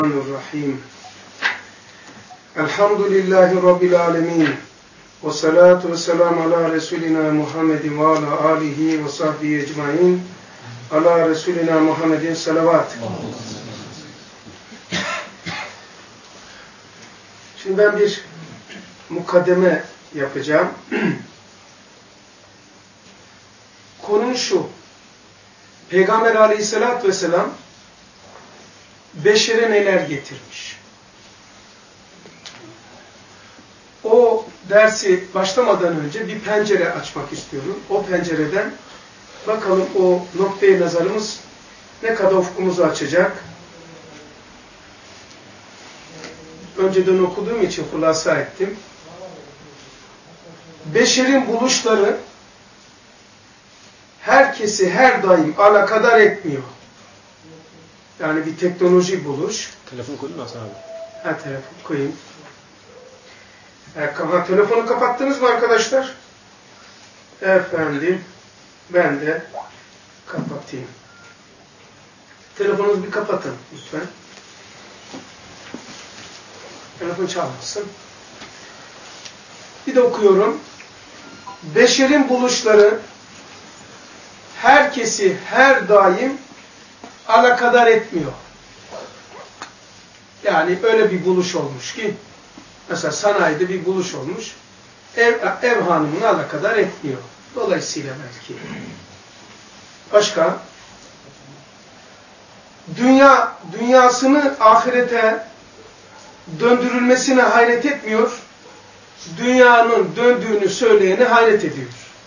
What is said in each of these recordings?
Bismillahirrahmanirrahim. Elhamdülillahi Rabbil alemin. Ve salatu ve selamu ala Resulina Muhammedin ve ala alihi ve sahbihi ecmain. Ala Resulina Muhammedin salavat. Şimdi ben bir mukaddeme yapacağım. Konu şu. Peygamber aleyhissalatü vesselam beşere neler getirmiş? O dersi başlamadan önce bir pencere açmak istiyorum. O pencereden bakalım o noktaya nazarımız ne kadar ufkumuzu açacak. Önceden okuduğum için hulasa ettim. Beşerin buluşları herkesi her daim alakadar etmiyor. Yani bir teknoloji buluş. Telefon koyayım mı Hasan abi? Ha, telefon koyayım. Telefonu kapattınız mı arkadaşlar? Efendim, ben de kapatayım. Telefonunuzu bir kapatın lütfen. Telefon çalmasın. Bir de okuyorum. Beşerin buluşları herkesi her daim alakadar etmiyor. Yani öyle bir buluş olmuş ki, mesela sanayide bir buluş olmuş, ev hanımını alakadar etmiyor. Dolayısıyla belki. Başka? Dünyasını ahirete döndürülmesine hayret etmiyor, dünyanın döndüğünü söyleyene hayret ediyor.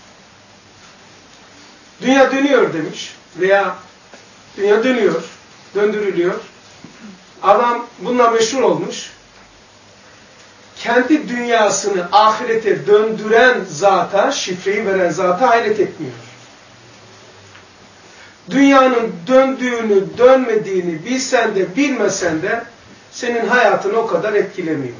Dünya dönüyor demiş veya dünya dönüyor, döndürülüyor. Adam bununla meşhur olmuş. Kendi dünyasını ahirete döndüren zata, şifreyi veren zata hayret etmiyor. Dünyanın döndüğünü, dönmediğini bilsen de bilmesen de senin hayatını o kadar etkilemiyor.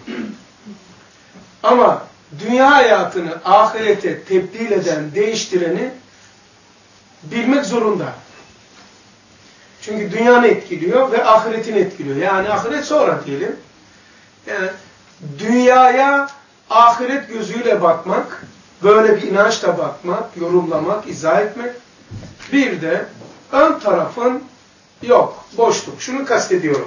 Ama dünya hayatını ahirete tebdil eden, değiştireni bilmek zorunda. Çünkü dünyanı etkiliyor ve ahiretini etkiliyor. Yani ahiret sonra diyelim. Yani dünyaya ahiret gözüyle bakmak, böyle bir inançla bakmak, yorumlamak, izah etmek. Bir de ön tarafın yok, boşluk. Şunu kastediyorum.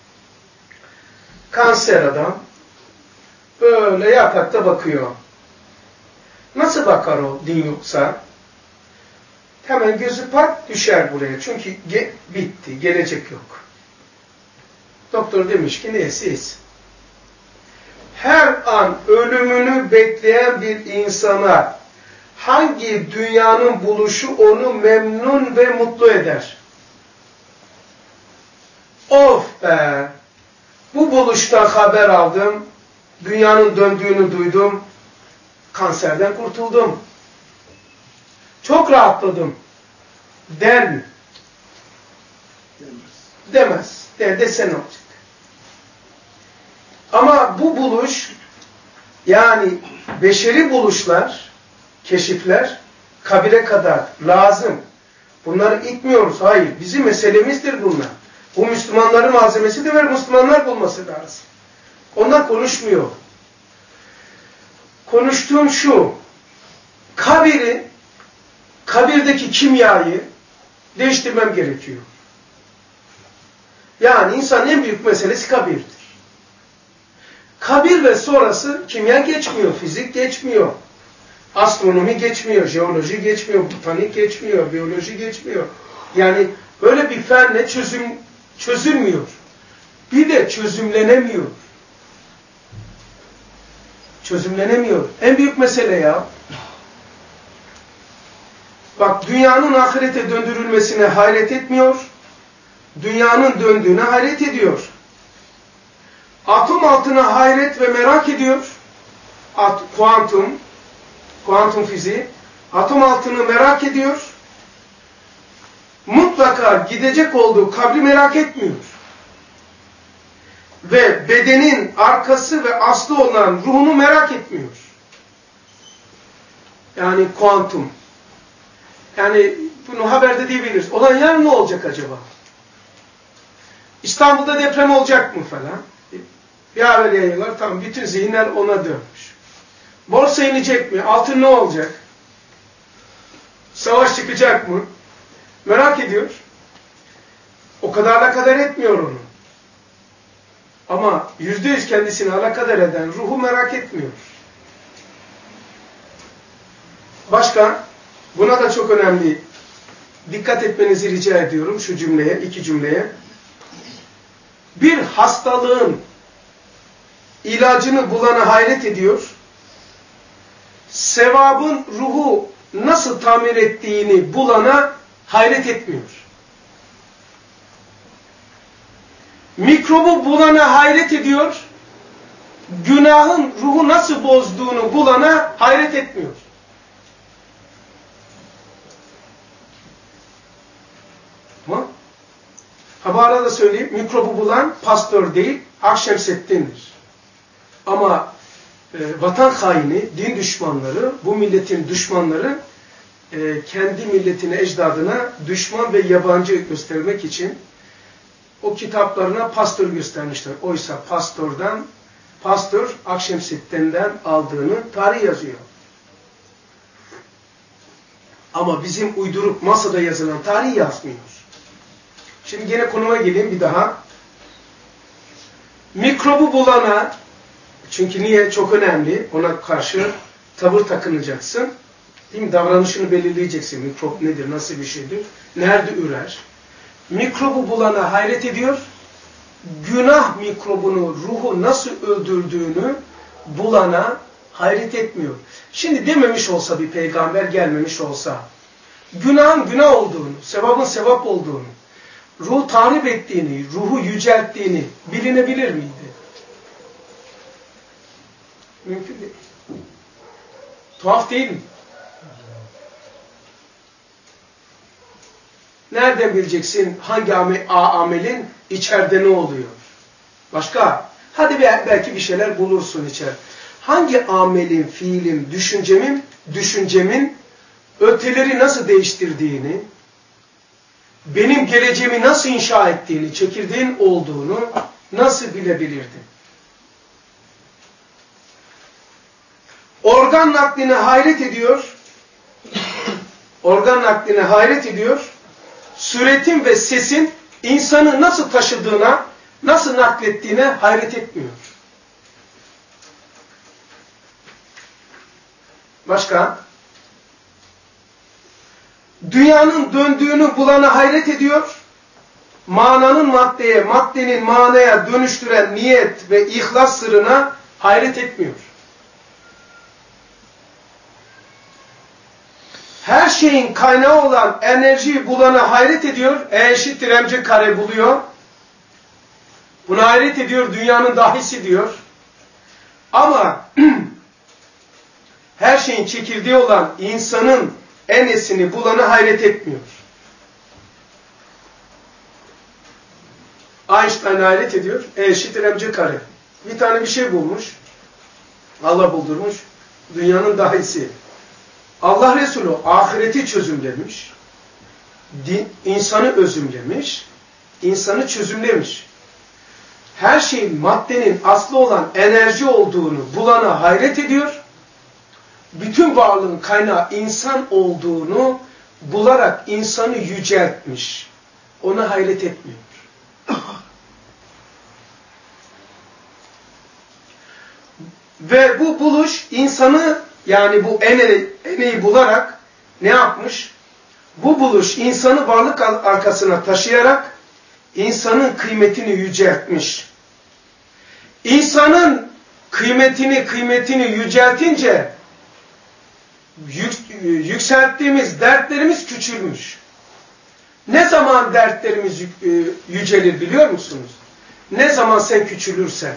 Kanser adam böyle yatakta bakıyor. Nasıl bakar o din yoksa? Hemen gözü pat düşer buraya. Çünkü bitti, gelecek yok. Doktor demiş ki neyse. Her an ölümünü bekleyen bir insana hangi dünyanın buluşu onu memnun ve mutlu eder? Of be! Bu buluştan haber aldım, dünyanın döndüğünü duydum, kanserden kurtuldum. Çok rahatladım. Der mi? Demez. Dese ne olacak? Ama bu buluş, yani beşeri buluşlar, keşifler, kabire kadar lazım. Bunları itmiyoruz. Hayır. Bizim meselemizdir bunlar. Bu Müslümanların malzemesidir ve Müslümanlar bulması lazım. Ondan konuşmuyor. Konuştuğum şu, kabirdeki kimyayı değiştirmem gerekiyor. Yani insanın en büyük meselesi kabirdir. Kabir ve sonrası kimya geçmiyor, fizik geçmiyor, astronomi geçmiyor, jeoloji geçmiyor, botanik geçmiyor, biyoloji geçmiyor. Yani böyle bir fenle çözülmüyor. Bir de çözümlenemiyor. Çözümlenemiyor. En büyük mesele ya. Bak dünyanın ahirete döndürülmesine hayret etmiyor, dünyanın döndüğüne hayret ediyor. Atom altına hayret ve merak ediyor. Kuantum fiziği. Atom altını merak ediyor. Mutlaka gidecek olduğu kabri merak etmiyor. Ve bedenin arkası ve aslı olan ruhunu merak etmiyor. Yani kuantum. Yani bunu haberde diyebiliriz. Olan yarın ne olacak acaba? İstanbul'da deprem olacak mı falan. Bir haber yayıyorlar. Tamam, bütün zihinler ona dönmüş. Borsa inecek mi? Altın ne olacak? Savaş çıkacak mı? Merak ediyor. O kadar alakadar etmiyor onu. Ama %100 kendisini alakadar eden ruhu merak etmiyor. Başka, buna da çok önemli. Dikkat etmenizi rica ediyorum şu cümleye, iki cümleye. Bir hastalığın ilacını bulana hayret ediyor. Sevabın ruhu nasıl tamir ettiğini bulana hayret etmiyor. Mikrobu bulana hayret ediyor. Günahın ruhu nasıl bozduğunu bulana hayret etmiyor. Tamam? Ha, bu arada söyleyeyim, mikrobu bulan pastör değil, Akşemseddin'dir. Ama vatan haini, din düşmanları, bu milletin düşmanları kendi milletine, ecdadına düşman ve yabancı göstermek için o kitaplarına pastör göstermişler. Oysa pastör Akşemseddin'den aldığını tarih yazıyor. Ama bizim uydurup masada yazılan tarih yazmıyor. Şimdi gene konuma geleyim bir daha. Mikrobu bulana, çünkü niye? Çok önemli. Ona karşı tavır takınacaksın. Değil mi? Davranışını belirleyeceksin. Mikrop nedir? Nasıl bir şeydir? Nerede ürer? Mikrobu bulana hayret ediyor. Günah mikrobunu, ruhu nasıl öldürdüğünü bulana hayret etmiyor. Şimdi dememiş olsa bir peygamber, gelmemiş olsa, günahın günah olduğunu, sevabın sevap olduğunu, ruhu tahrip ettiğini, ruhu yücelttiğini bilinebilir miydi? Mümkün değil. Tuhaf değil mi? Nereden bileceksin hangi amelin içeride ne oluyor? Başka? Hadi belki bir şeyler bulursun içer. Hangi amelin, fiilin, düşüncemin öteleri nasıl değiştirdiğini, benim geleceğimi nasıl inşa ettiğini, çekirdeğin olduğunu nasıl bilebilirdin? Organ nakline hayret ediyor. Organ nakline hayret ediyor. Suretin ve sesin insanı nasıl taşıdığına, nasıl naklettiğine hayret etmiyor. Başka? Dünyanın döndüğünü bulana hayret ediyor. Mananın maddeye, maddenin manaya dönüştüren niyet ve ihlas sırrına hayret etmiyor. Her şeyin kaynağı olan enerjiyi bulana hayret ediyor. E eşittir mc kare buluyor. Buna hayret ediyor. Dünyanın dahisi diyor. Ama her şeyin çekirdeği olan insanın enesini bulana hayret etmiyor. Einstein hayret ediyor. E eşittir mc kare. Bir tane bir şey bulmuş. Allah buldurmuş. Dünyanın dahisi. Allah Resulü ahireti çözümlemiş, insanı özümlemiş, insanı çözümlemiş. Her şeyin maddenin aslı olan enerji olduğunu bulana hayret ediyor, bütün varlığın kaynağı insan olduğunu bularak insanı yüceltmiş, ona hayret etmiyor. Ve bu buluş insanı, yani bu eneyi bularak ne yapmış? Bu buluş insanı varlık arkasına taşıyarak insanın kıymetini yüceltmiş. İnsanın kıymetini yüceltince yükselttiğimiz dertlerimiz küçülmüş. Ne zaman dertlerimiz yücelir biliyor musunuz? Ne zaman sen küçülürsen.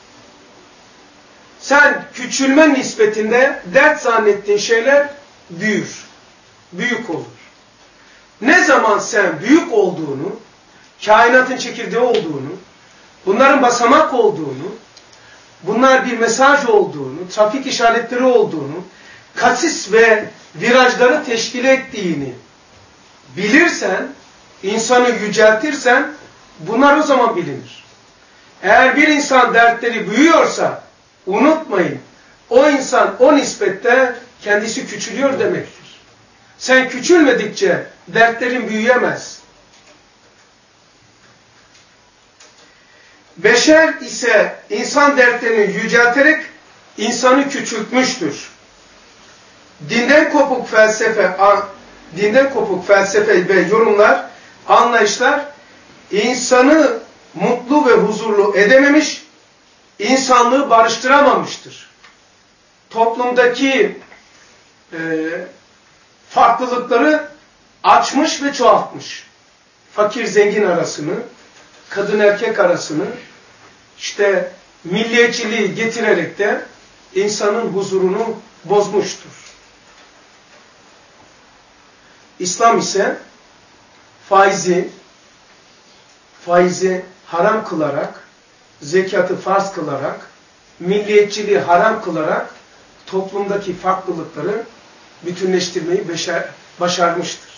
Sen küçülme nispetinde dert zannettiğin şeyler büyür. Büyük olur. Ne zaman sen büyük olduğunu, kainatın çekirdeği olduğunu, bunların basamak olduğunu, bunlar bir mesaj olduğunu, trafik işaretleri olduğunu, kasis ve virajları teşkil ettiğini bilirsen, insanı yüceltirsen, Bunlar o zaman bilinir. Eğer bir insan dertleri büyüyorsa unutmayın. O insan o nispette kendisi küçülüyor demektir. Sen küçülmedikçe dertlerin büyüyemez. Beşer ise insan dertlerini yücelterek insanı küçültmüştür. Dinden kopuk felsefe ve yorumlar, anlayışlar insanı mutlu ve huzurlu edememiş, insanlığı barıştıramamıştır. Toplumdaki farklılıkları açmış ve çoğaltmış. Fakir zengin arasını, kadın erkek arasını, işte milliyetçiliği getirerek de insanın huzurunu bozmuştur. İslam ise faizi haram kılarak, zekatı farz kılarak, milliyetçiliği haram kılarak toplumdaki farklılıkları bütünleştirmeyi başarmıştır.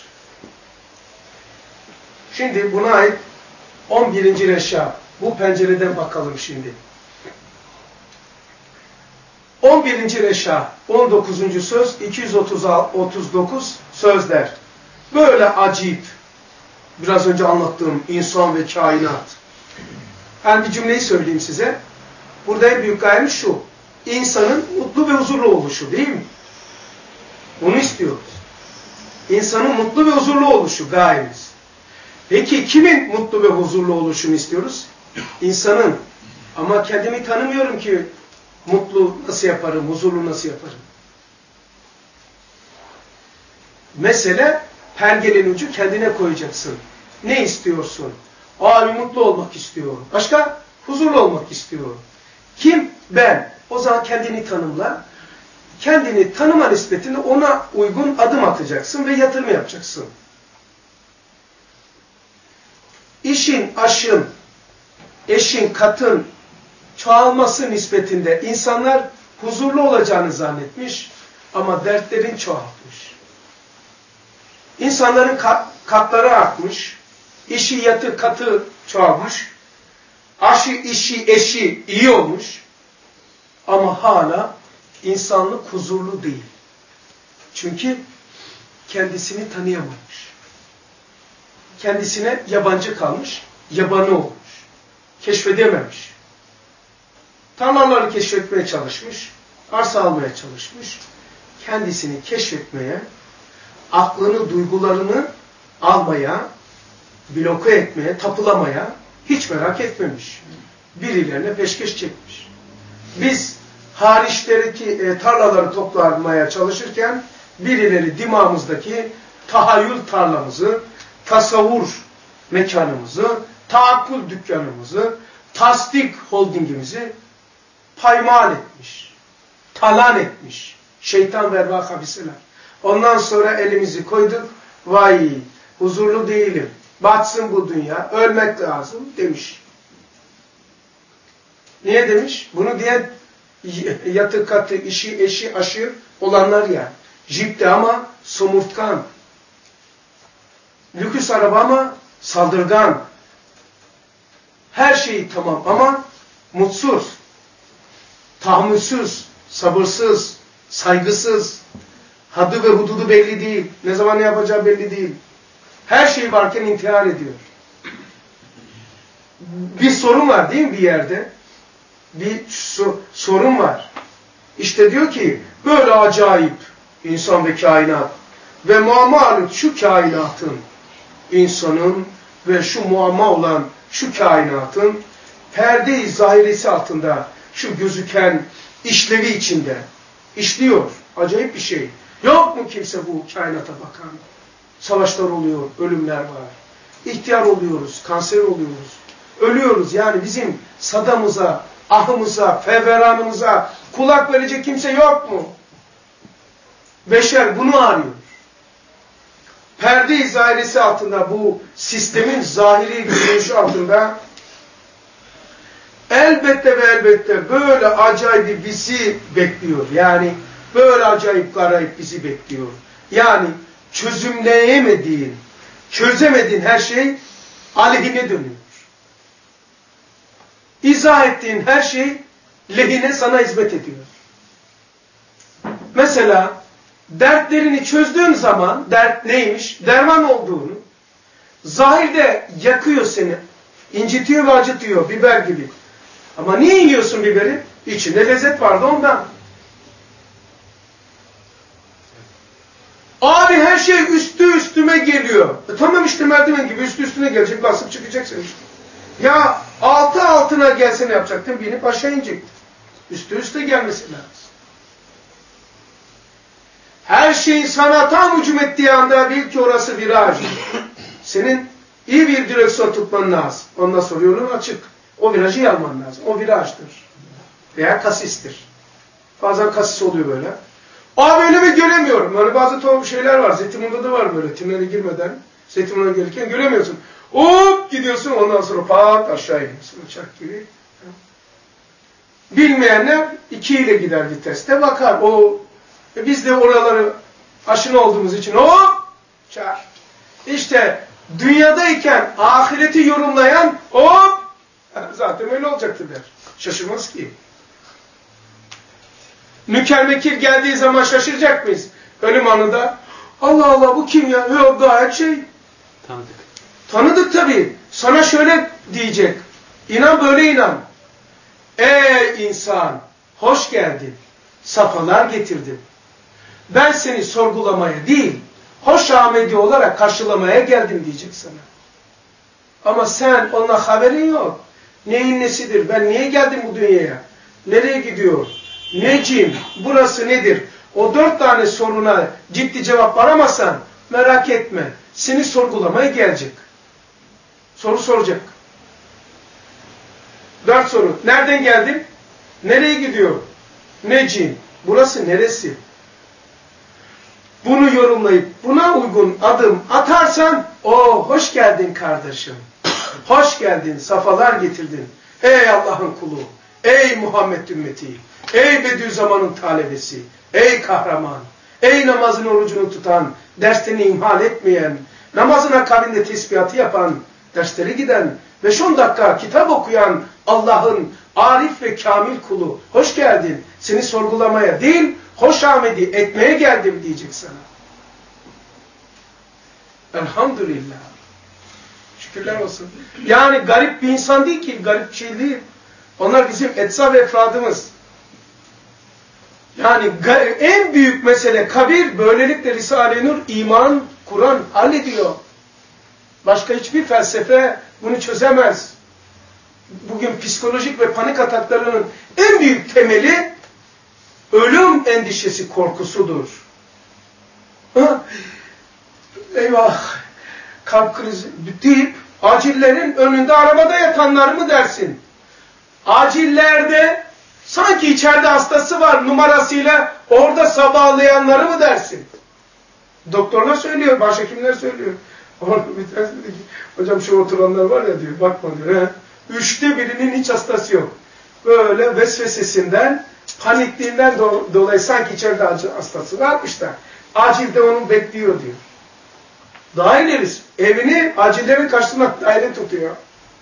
Şimdi buna ait 11. reşa. Bu pencereden bakalım şimdi. 11. reşa, 19. söz, 239 sözler. Böyle acayip, biraz önce anlattığım insan ve kainat. Ben bir cümleyi söyleyeyim size. Burada en büyük gayemiz şu. İnsanın mutlu ve huzurlu oluşu, değil mi? Bunu istiyoruz. İnsanın mutlu ve huzurlu oluşu gayemiz. Peki kimin mutlu ve huzurlu oluşunu istiyoruz? İnsanın. Ama kendimi tanımıyorum ki mutlu nasıl yaparım, huzurlu nasıl yaparım? Mesele pergelenin ucu kendine koyacaksın. Ne istiyorsun? Abi mutlu olmak istiyorum. Başka? Huzurlu olmak istiyorum. Kim? Ben. O zaman kendini tanımla. Kendini tanıma nispetinde ona uygun adım atacaksın ve yatırım yapacaksın. İşin, aşın, eşin, katın çoğalması nispetinde insanlar huzurlu olacağını zannetmiş ama dertlerin çoğaltmış. İnsanların katları artmış, işi, yatı, katı çoğalmış, aşı, işi, eşi iyi olmuş ama hala insanlık huzurlu değil. Çünkü kendisini tanıyamamış. Kendisine yabancı kalmış, yabani olmuş. Keşfedememiş. Tarlaları keşfetmeye çalışmış, arsa almaya çalışmış. Kendisini keşfetmeye, aklını, duygularını almaya, bloke etmeye, tapılamaya hiç merak etmemiş. Birilerine peşkeş çekmiş. Biz hariçteki tarlaları toplamaya çalışırken birileri dimağımızdaki tahayyül tarlamızı, tasavvur mekanımızı, taakkul dükkanımızı, tasdik holdingimizi paymal etmiş, talan etmiş. Şeytan ve erbâ habiseler. Ondan sonra elimizi koyduk, vay huzurlu değilim, batsın bu dünya, ölmek lazım demiş. Niye demiş? Bunu diyen yatı katı, işi, eşi, aşı olanlar ya. Jipte ama somurtkan. Lüküs araba ama saldırgan. Her şeyi tamam ama mutsuz, tahammülsüz, sabırsız, saygısız, haddi ve hududu belli değil. Ne zaman ne yapacağı belli değil. Her şey varken intihar ediyor. Bir sorun var değil mi bir yerde? Bir sorun var. İşte diyor ki böyle acayip insan ve kainat ve muammalut şu kainatın, insanın ve şu muamma olan şu kainatın perde-i zahiresi altında şu gözüken işlevi içinde işliyor. Acayip bir şey. Yok mu kimse bu kainata bakan? Savaşlar oluyor, ölümler var. İhtiyar oluyoruz, kanser oluyoruz. Ölüyoruz yani bizim sadamıza, ahımıza, feveranımıza kulak verecek kimse yok mu? Beşer bunu arıyor. Perde-i zahiresi altında bu sistemin zahiri görünüşü altında elbette ve elbette böyle acayip bizi bekliyor. Yani böyle acayip garayip bizi bekliyor. Yani çözemediğin her şey aleyhine dönüyor. izah ettiğin her şey lehine sana hizmet ediyor. Mesela dertlerini çözdüğün zaman dert neymiş, derman olduğunu, zahirde yakıyor seni, incitiyor ve acıtıyor biber gibi. Ama niye yiyorsun biberi? İçinde lezzet vardı ondan. Abi her şey üstü üstüme geliyor. Tamam işte merdiven gibi üstü üstüne gelecek, basıp çıkacaksın işte. Ya altı altına gelse ne yapacaktın? Binip aşağı inecektin. Üstü üste gelmesi lazım. Her şeyin sana tam hücum ettiği anda bil ki orası viraj. Senin iyi bir direksiyon tutman lazım. Ondan sonra yolun açık. O virajı iyi alman lazım. O virajdır. Veya kasistir. Bazen kasis oluyor böyle. Abi önümü göremiyorum. Hani bazı şeyler var. Zeytinburnu'da da var böyle. Tünele girmeden Zeytinburnu'na gelirken göremiyorsun. Hop gidiyorsun ondan sonra pat aşağı iniyorsun. Uçak gibi. Bilmeyenler 2 ile gider viteste bakar. Biz de oraları aşina olduğumuz için hop çar. İşte dünyadayken ahireti yorumlayan hop zaten öyle olacaktır der. Şaşırmaz ki. Münker Nekir geldiği zaman şaşıracak mıyız? Ölüm anında. Allah Allah bu kim ya? Yok gayet Tanıdık. Tanıdık tabii. Sana şöyle diyecek. İnan böyle inan. Ey insan hoş geldin. Safalar getirdin. Ben seni sorgulamaya değil, hoş amedi olarak karşılamaya geldim diyecek sana. Ama sen onunla haberin yok. Neyin nesidir? Ben niye geldim bu dünyaya? Nereye gidiyor? Neciyim? Burası nedir? O 4 tane soruna ciddi cevap aramazsan merak etme. Seni sorgulamaya gelecek. Soru soracak. 4 soru. Nereden geldin? Nereye gidiyor? Neciyim? Burası neresi? Bunu yorumlayıp buna uygun adım atarsan hoş geldin kardeşim. Hoş geldin, safalar getirdin. Ey Allah'ın kulu, ey Muhammed ümmeti, ey Bediüzzaman'ın talebesi, ey kahraman, ey namazın orucunu tutan, derslerini imhal etmeyen, namazın akabinde tesbihatı yapan, dersleri giden, 5-10 dakika kitap okuyan Allah'ın arif ve kamil kulu. Hoş geldin, seni sorgulamaya değil, hoş amedi etmeye geldim diyecek sana. Elhamdülillah. Şükürler olsun. Yani garip bir insan değil ki, garip bir şey değil. Onlar bizim etsab efradımız. Yani en büyük mesele kabir, böylelikle Risale-i Nur, iman, Kur'an hallediyor. Başka hiçbir felsefe bunu çözemez. Bugün psikolojik ve panik ataklarının en büyük temeli ölüm endişesi, korkusudur. Eyvah, kalp krizi deyip acillerin önünde arabada yatanlar mı dersin? Acillerde sanki içeride hastası var numarasıyla orada sabahlayanları mı dersin? Doktorlar söylüyor, başhekimler söylüyor. Bir tanesi dedi ki, hocam şu oturanlar var ya diyor, bakma diyor. 3'te birinin hiç hastası yok. Böyle vesvesesinden, panikliğinden dolayı sanki içeride hastası varmış da acilde onu bekliyor diyor. Daha ileriz. Evini acillerin karşısına daire tutuyor.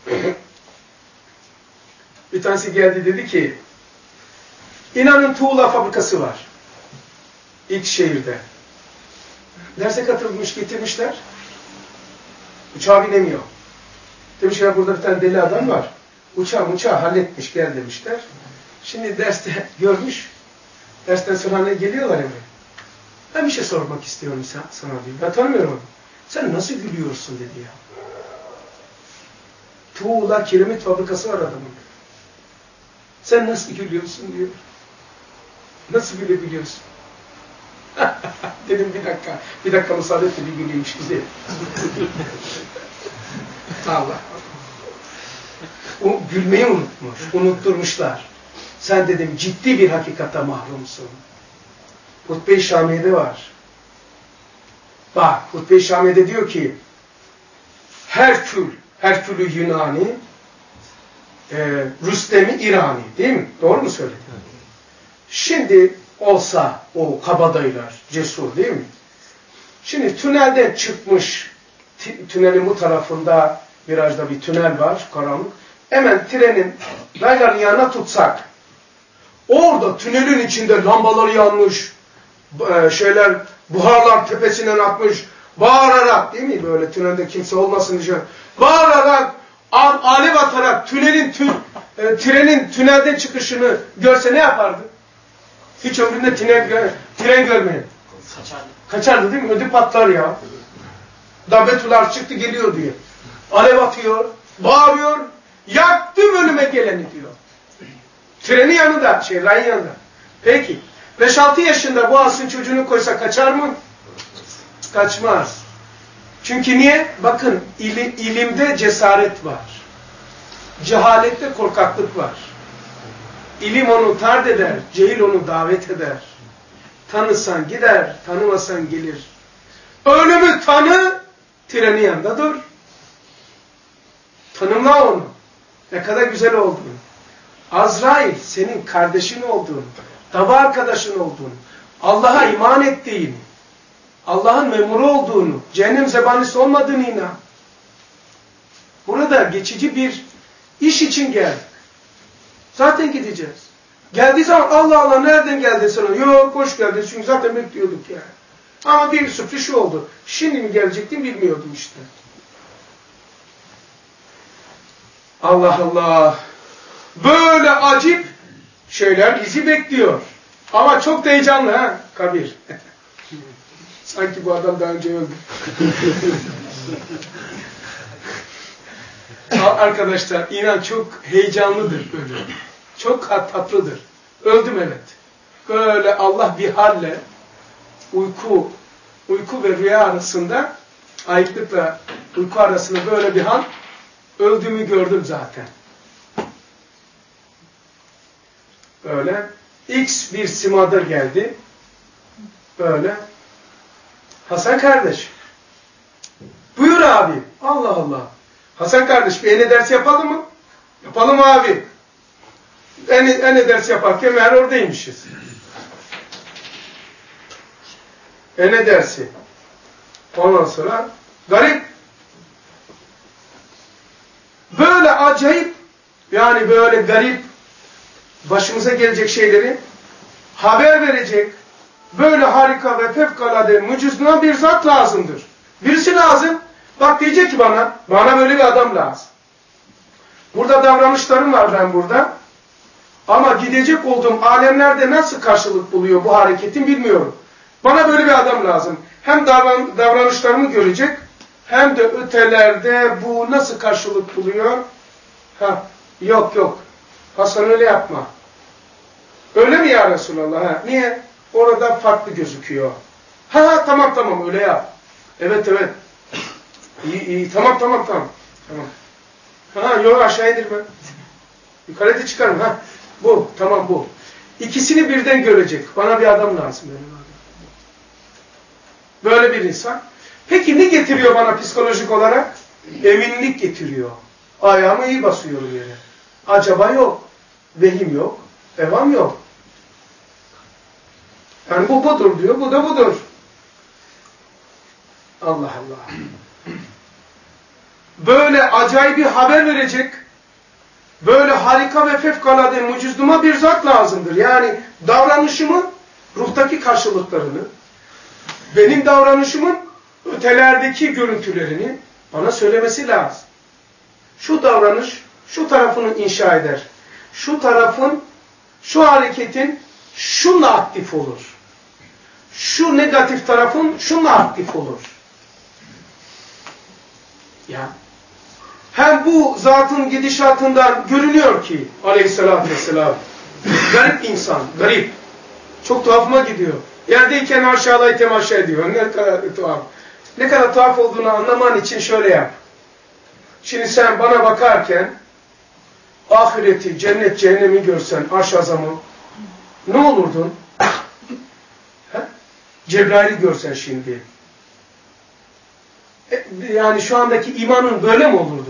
Bir tanesi geldi dedi ki, İnanın tuğla fabrikası var. İlk şehirde. Derse katılmış getirmişler. Uçağa binemiyor. Demişler burada bir tane deli adam var. Uçağı halletmiş gel demişler. Şimdi derste görmüş. Dersten sonra ne geliyorlar eve. Ben bir şey sormak istiyorum sana diyor. Ben tanımıyorum onu. Sen nasıl gülüyorsun dedi ya. Tuğla kiremit fabrikası var adamın. Sen nasıl gülüyorsun diyor. Nasıl gülebiliyorsun? Dedim bir dakika müsaade et de bir güleyim size. Allah. O gülmeyi unutturmuşlar. Sen dedim ciddi bir hakikate mahrumsun. Hutbe-i Şamiye'de var. Bak Hutbe-i Şamiye'de diyor ki Herkülü Yunani, Rüstem'i İrani, değil mi? Doğru mu söyledim? Şimdi olsa o kabadayılar, cesur değil mi? Şimdi tünelden çıkmış, tünelin bu tarafında virajda bir tünel var, karanlık. hemen trenin rayların yanına tutsak, orada tünelin içinde lambaları yanmış, buharlar tepesinden akmış, bağırarak, değil mi, böyle tünelde kimse olmasın diye, bağırarak, alev atarak trenin tünelden çıkışını görse ne yapardı? Hiç ömründe tren görmeyen. Kaçardı değil mi? Ödü patlar ya. Dabbetular çıktı geliyor diye. Alev atıyor, bağırıyor, yaktım önüme geleni diyor. Trenin yanında, rayın yanında. Peki, 5-6 yaşında bu asın çocuğunu koysa kaçar mı? Kaçmaz. Çünkü niye? Bakın, ilimde cesaret var. Cehalette korkaklık var. İlim onu tard eder, cehil onu davet eder. Tanısan gider, tanımasan gelir. Ölümü tanı, trenin yanında dur. Tanımla onu. Ne kadar güzel olduğunu. Azrail senin kardeşin olduğunu, dava arkadaşın olduğunu, Allah'a iman ettiğini, Allah'ın memuru olduğunu, cehennem zebanisi olmadığını inan. Burada geçici bir iş için geldik. Zaten gideceğiz. Geldiği zaman Allah Allah nereden geldin sana? Yok hoş geldin çünkü zaten bekliyorduk yani. Ama bir sürpriz şu oldu. Şimdi mi gelecektin bilmiyordum işte. Allah Allah. Böyle acip şeyler bizi bekliyor. Ama çok da heyecanlı ha Kabir. Sanki bu adam daha önce öldü. Arkadaşlar inan çok heyecanlıdır böyle. Çok tatlıdır. Öldüm evet. Böyle Allah bir halle uyku ve rüya arasında, ayıklıkla uyku arasında böyle bir hal, öldüğümü gördüm zaten. Böyle X bir simada geldi. Böyle Hasan kardeş. Buyur abi. Allah Allah. Hasan kardeş bir ene ders yapalım mı? Yapalım abi. Ene ders yaparken meğer oradaymışız. Ene dersi. Ondan sonra garip. Böyle acayip, yani böyle garip başımıza gelecek şeyleri haber verecek, böyle harika ve fevkalade mucizevi bir zat lazımdır. Birisi lazım. Bak diyecek ki bana böyle bir adam lazım. Burada davranışlarım var ben burada. Ama gidecek olduğum alemlerde nasıl karşılık buluyor bu hareketin bilmiyorum. Bana böyle bir adam lazım. Hem davranışlarımı görecek, hem de ötelerde bu nasıl karşılık buluyor? Yok. Hasan öyle yapma. Öyle mi ya Resulallah? Niye? Orada farklı gözüküyor. Tamam öyle yap. Evet. İyi tamam. Yok aşağı indirme. Yukarıda çıkarım bu. İkisini birden görecek. Bana bir adam lazım benim. Böyle bir insan. Peki ne getiriyor bana psikolojik olarak? Eminlik getiriyor. Ayağımı iyi basıyorum yere. Acaba yok. Vehim yok. Devam yok. Yani bu budur diyor. Bu da budur. Allah Allah. Böyle acayip bir haber verecek, böyle harika ve fevkalade mucizevi bir zat lazımdır. Yani davranışımın ruhtaki karşılıklarını, benim davranışımın ötelerdeki görüntülerini bana söylemesi lazım. Şu davranış, şu tarafını inşa eder. Şu hareketin şunla aktif olur. Şu negatif tarafın şunla aktif olur. Ya. Hem bu zatın gidişatından görünüyor ki aleyhissalatü vesselam garip insan, garip. Çok tuhafıma gidiyor. Yerdeyken aşağılayı temaşa ediyor. Ne kadar tuhaf. Ne kadar tuhaf olduğunu anlaman için şöyle yap. Şimdi sen bana bakarken ahireti, cennet, cehennemi görsen, aşağızamı ne olurdun? Cebrail'i görsen şimdi. Yani şu andaki imanın böyle mi olurdu?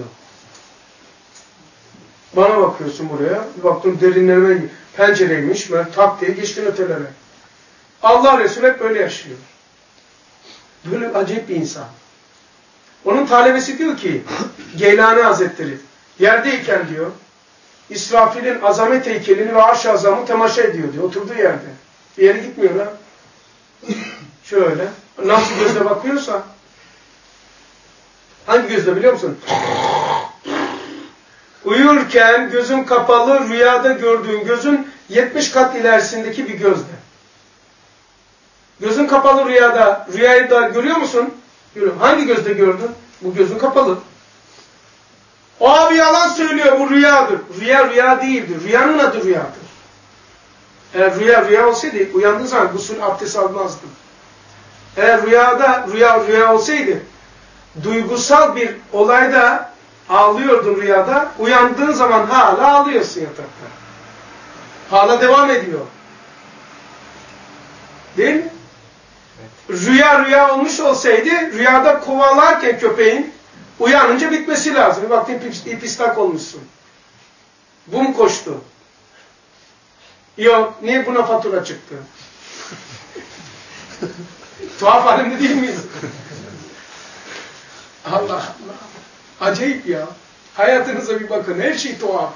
Bana bakıyorsun buraya, bir baktın derinlerine pencereymiş, böyle tak diye geçtin ötelere. Allah Resulü hep böyle yaşıyor. Böyle acayip bir insan. Onun talebesi diyor ki, Geylani Hazretleri, Yerdeyken diyor, İsrafil'in azamet heykelini ve arş-ı azamı temaşa ediyor diyor. Oturduğu yerde. Bir yere gitmiyor ha. Şöyle. Nasıl gözle bakıyorsa. Hangi gözle biliyor musun? Uyurken gözün kapalı, rüyada gördüğün gözün 70 kat ilerisindeki bir gözle. Gözün kapalı rüyada, rüyayı da görüyor musun? Görüyorum. Hangi gözle gördün? Bu gözün kapalı. O abi yalan söylüyor, bu rüyadır. Rüya rüya değildir. Rüyanın adı rüyadır. Eğer rüya olsaydı, uyandığın zaman gusül abdest almazdın. Eğer rüya olsaydı, duygusal bir olayda ağlıyordun rüyada, uyandığın zaman hala ağlıyorsun yatakta. Hala devam ediyor. Değil mi? Evet. Rüya olmuş olsaydı, rüyada kovalarken köpeğin, uyanınca bitmesi lazım. Bir baktın ip ıslak olmuşsun. Bu mu koştu? Yok. Niye buna fatura çıktı? Tuhaf alemde değil miyiz? Allah Allah. Acayip ya. Hayatınıza bir bakın. Her şey tuhaf.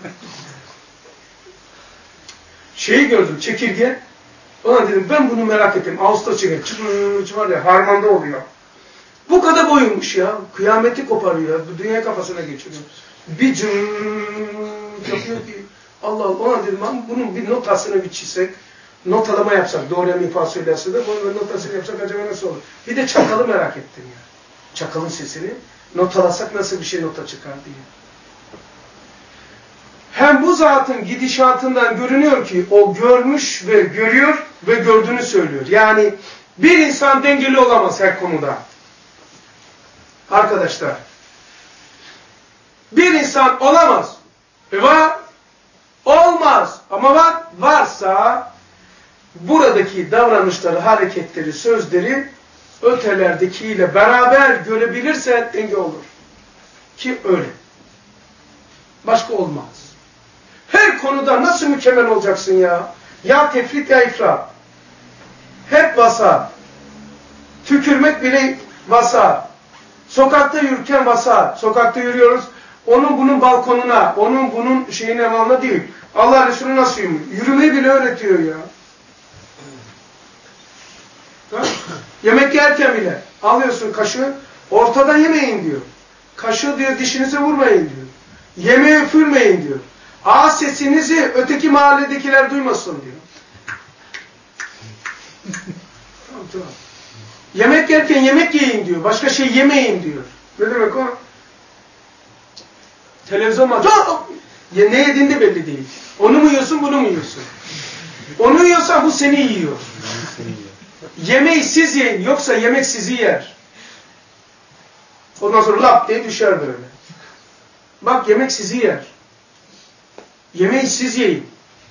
Şeyi gördüm. Çekirge. Ona dedim ben bunu merak ettim. Ağustos çekirge. Çıkmış var ya. Harmanda oluyor. Bu kadar boyunmuş ya. Kıyameti koparıyor. Bu dünya kafasına geçiriyor. Bir yapıyor ki Allah Allah. Ona dedim bunun bir notasını bir çizsek. Notalama yapsak. Doğru mi ifade söylerse de bunun notasını yapsak acaba nasıl olur? Bir de çakalı merak ettim ya. Çakalın sesini notalasak nasıl bir şey nota çıkar diye. Hem bu zatın gidişatından görünüyor ki o görmüş ve görüyor ve gördüğünü söylüyor. Yani bir insan dengeli olamaz her konuda. Arkadaşlar. Bir insan olamaz. Var. Olmaz. Ama varsa buradaki davranışları, hareketleri, sözleri ötelerdekiyle beraber görebilirse denge olur. Ki öyle. Başka olmaz. Her konuda nasıl mükemmel olacaksın ya? Ya tefrit ya ifrat. Hep vasat. Tükürmek bile vasat. Sokakta yürürken vasat. Sokakta yürüyoruz. Onun bunun balkonuna, onun bunun şeyine malına değil. Allah Resulü nasıl yürüyor? Yürümeyi bile öğretiyor ya. Yemek yerken bile alıyorsun kaşığı, ortadan yemeyin diyor. Kaşığı diyor dişinize vurmayın diyor. Yemeği üfürmeyin diyor. Ağız sesinizi öteki mahalledekiler duymasın diyor. Tamam. Yemek yerken yemek yiyin diyor. Başka şey yemeyin diyor. Ne demek o? Televizyon maçı. Ne yediğinde belli değil. Onu mu yiyorsun, bunu mu yiyorsun? Onu yiyorsan bu seni yiyor. Yemeği siz yiyin, yoksa yemek sizi yer. Ondan sonra lap diye düşer böyle. Bak yemek sizi yer. Yemeği siz yiyin.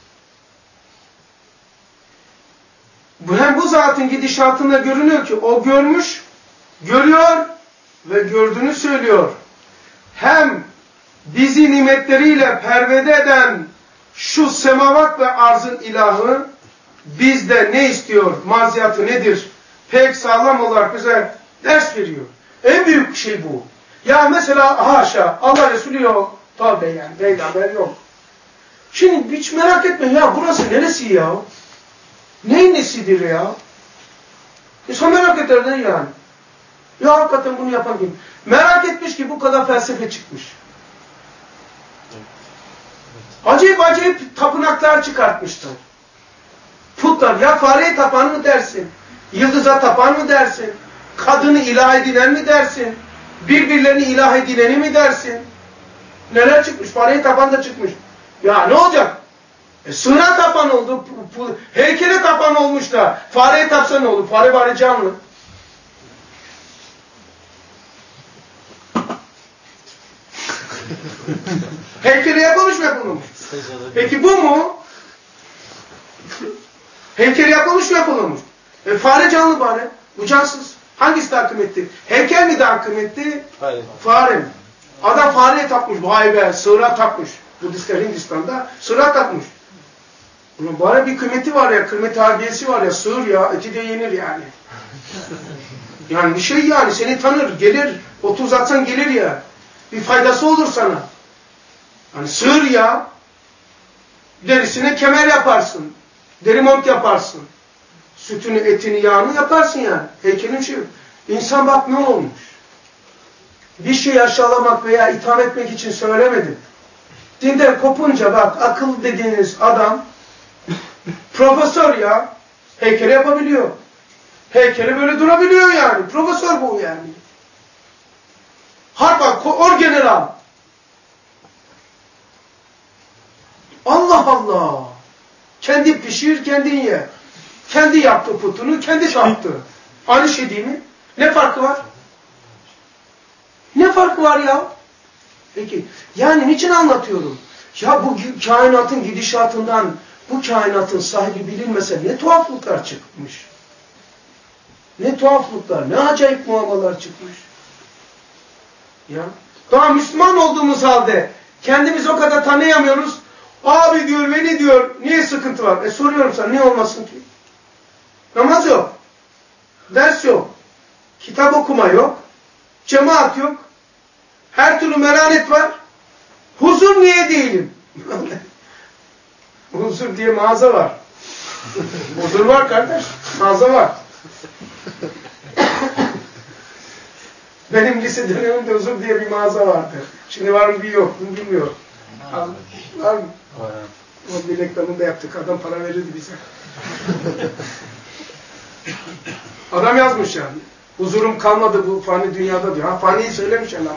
Hem bu zatın gidişatında görünüyor ki o görmüş, görüyor ve gördüğünü söylüyor. Hem bizi nimetleriyle pervede eden şu semavat ve arzın ilahı bizde ne istiyor, maziyatı nedir? Pek sağlam olarak bize ders veriyor. En büyük şey bu. Ya mesela haşa Allah Resulü yok. Tabi yani peygamber yok. Şimdi hiç merak etme ya burası neresi ya? Neyin nesidir ya? İnsan merak eder değil yani. Ya hakikaten bunu yapan kim? Merak etmiş ki bu kadar felsefe çıkmış. Acayip tapınaklar çıkartmışlar. Putlar ya fareye tapan mı dersin? Yıldıza tapan mı dersin? Kadını ilah edinen mi dersin? Birbirlerini ilah edineni mi dersin? Neler çıkmış? Fareye tapan da çıkmış. Ya ne olacak? Sığıra tapan oldu. Heykele tapan olmuş da. Fareye tapsa ne olur? Fare bari canlı. Heykeli yapılmış mı yapılmamış? Peki bu mu? Heykeli yapılmış mı yapılmamış? Fare canlı bari. Bu cansız. Hangisi daha kıymetli? Heykel mi daha kıymetli? Hayır. Fare mi? Adam fareye tapmış. Vay be, sığıra tapmış. Budistler Hindistan'da sığıra tapmış. Bunun bari bir kıymeti var ya, kıymet harbiyesi var ya, sığır ya, eti de yenir yani. Yani bir şey yani, seni tanır, gelir, 30 atsan gelir ya. Bir faydası olur sana. Hani sığır ya. Derisine kemer yaparsın. Deri mont yaparsın. Sütünü, etini, yağını yaparsın yani. Heykelin şey. İnsan bak ne olmuş. Bir şey aşağılamak veya itham etmek için söylemedim. Dinden kopunca bak akıl dediğiniz adam profesör ya. Heykeli yapabiliyor. Heykeli böyle durabiliyor yani. Profesör bu yani. Harp orgeneral. Allah Allah. Kendi pişir, kendin ye. Kendi yaptı putunu, kendi taktı. Aynı şey değil mi? Ne farkı var? Ne farkı var ya? Peki, yani niçin anlatıyorum? Ya bu kainatın gidişatından, bu kainatın sahibi bilinmese ne tuhaflıklar çıkmış. Ne tuhaflıklar, ne acayip muammalar çıkmış. Ya, daha Müslüman olduğumuz halde kendimizi o kadar tanıyamıyoruz. Abi diyor, beni diyor, niye sıkıntı var? Soruyorum sana, niye olmasın ki? Namaz yok. Ders yok. Kitap okuma yok. Cemaat yok. Her türlü melanet var. Huzur niye değilim? Huzur diye mağaza var. Huzur var kardeş. Mağaza var. Benim lise dönemimde huzur diye bir mağaza vardı. Şimdi var mı bir yok mu bilmiyorum. Var mı? O bir reklamını da yaptık. Adam para verirdi bize. Adam yazmış yani. Huzurum kalmadı bu fani dünyada diyor. Ha faniyi söylemiş Allah.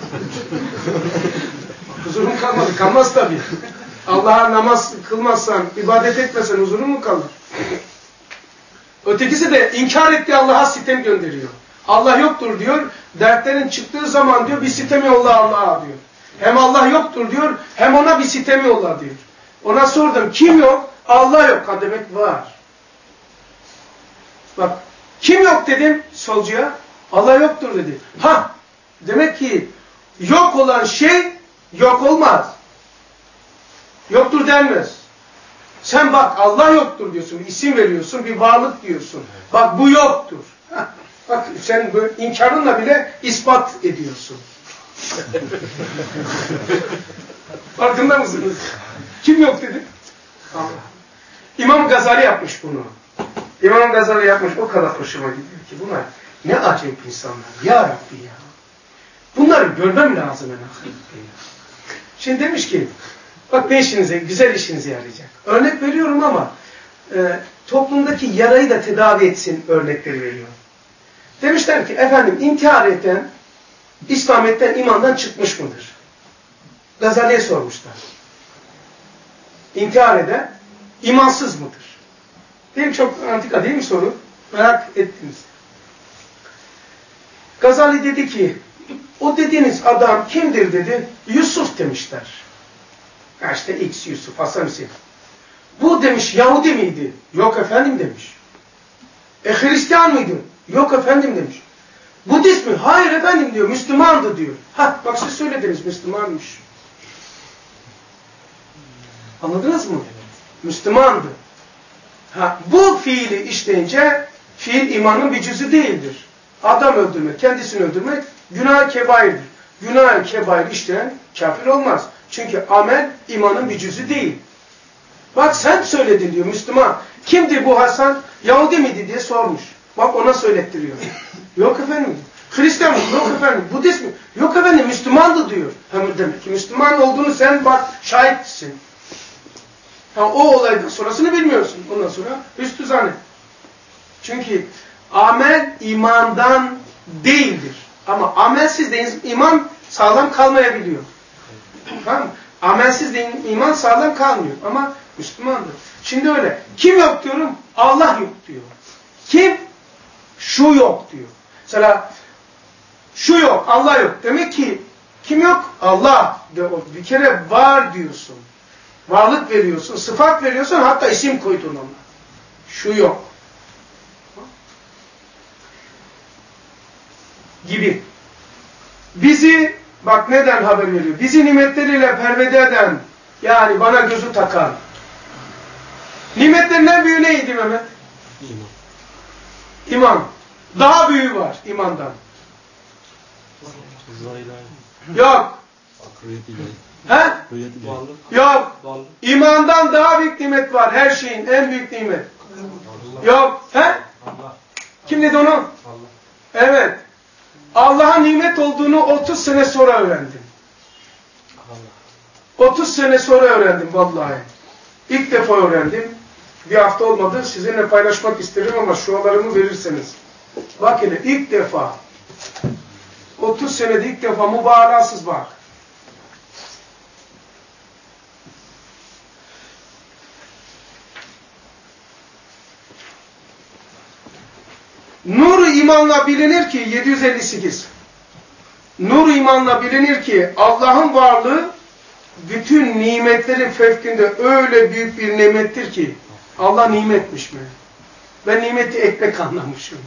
Huzurum kalmadı. Kalmaz tabii. Allah'a namaz kılmazsan, ibadet etmesen huzurun mu kalır? Ötekisi de inkar ettiği Allah'a sitem gönderiyor. Allah yoktur diyor. Dertlerin çıktığı zaman diyor bir sitem yolla Allah'a diyor. Hem Allah yoktur diyor, hem ona bir sitem yolla diyor. Ona sordum, kim yok? Allah yok. Ha demek var. Bak, kim yok dedim solcuya? Allah yoktur dedi. Ha, demek ki yok olan şey yok olmaz. Yoktur denmez. Sen bak Allah yoktur diyorsun, bir isim veriyorsun, bir varlık diyorsun. Bak bu yoktur. Ha, bak sen böyle inkarınla bile ispat ediyorsun. Farkında mısınız? Kim yok dedi? Allah. İmam Gazali yapmış bunu. İmam Gazali yapmış, o kadar hoşuma gidiyor ki bunlar ne acayip insanlar. Ya Rabbi ya. Bunları görmem lazım en ahirette ya. Şimdi demiş ki, bak ne işinize, güzel işinize yarayacak. Örnek veriyorum ama toplumdaki yarayı da tedavi etsin örnekleri veriyor. Demişler ki efendim intihar eden İslamiyet'ten, imandan çıkmış mıdır? Gazali'ye sormuşlar. İntihar eden imansız mıdır? Değil mi? Çok antika değil mi soru? Merak ettiniz. Gazali dedi ki, o dediğiniz adam kimdir dedi? Yusuf demişler. Ya işte X Yusuf, Hasan Hüseyin. Bu demiş Yahudi miydi? Yok efendim demiş. Hristiyan mıydı? Yok efendim demiş. Budist mi? Hayır efendim diyor. Müslümandı diyor. Ha bak siz söylediniz Müslümanmış. Anladınız mı? Müslümandı. Ha, bu fiili işleyince fiil imanın bir cüzü değildir. Adam öldürmek, kendisini öldürmek günah-ı kebairdir. Günah-ı kebair işleyen kafir olmaz. Çünkü amel imanın bir cüzü değil. Bak sen söyledin diyor Müslüman. Kimdi bu Hasan? Yahudi miydi diye sormuş. Bak ona söylettiriyor. Yok efendim. Hristiyan mı? Yok efendim. Budist mi? Yok efendim Müslümandı diyor. Hem demek ki Müslüman olduğunu sen bak şahitsin. Ha, o olaydan sonrasını bilmiyorsun. Ondan sonra üstü zannet. Çünkü amel imandan değildir. Ama amelsiz de iman sağlam kalmayabiliyor. Tamam mı? Amelsiz de iman sağlam kalmıyor. Ama Müslümandır. Şimdi öyle. Kim yok diyorum? Allah yok diyor. Kim? Şu yok diyor. Mesela şu yok, Allah yok. Demek ki kim yok? Allah. Bir kere var diyorsun. Varlık veriyorsun, sıfat veriyorsun, hatta isim koydun ona. Şu yok. Gibi. Bizi, bak neden haber veriyor? Bizi nimetleriyle pervede eden, yani bana gözü takan. Nimetlerin en büyüğü neydi Mehmet? İman. İman. Daha büyüğü var imandan. Yok. He? Varlık. Yok. Varlık. İmandan daha büyük nimet var. Her şeyin en büyük nimet. Yok. He? Kim dedi onu? Evet. Allah'a nimet olduğunu 30 sene sonra öğrendim. 30 sene sonra öğrendim vallahi. İlk defa öğrendim. Bir hafta olmadı. Sizinle paylaşmak isterim ama şuralarımı verirseniz. Bak hele ilk defa. 30 senede ilk defa mübalağasız bak. Nur imanla bilinir ki 758. Nur imanla bilinir ki Allah'ın varlığı bütün nimetlerin fevkinde öyle büyük bir nimettir ki Allah nimetmiş mi? Ben nimeti ekmek anlamışım.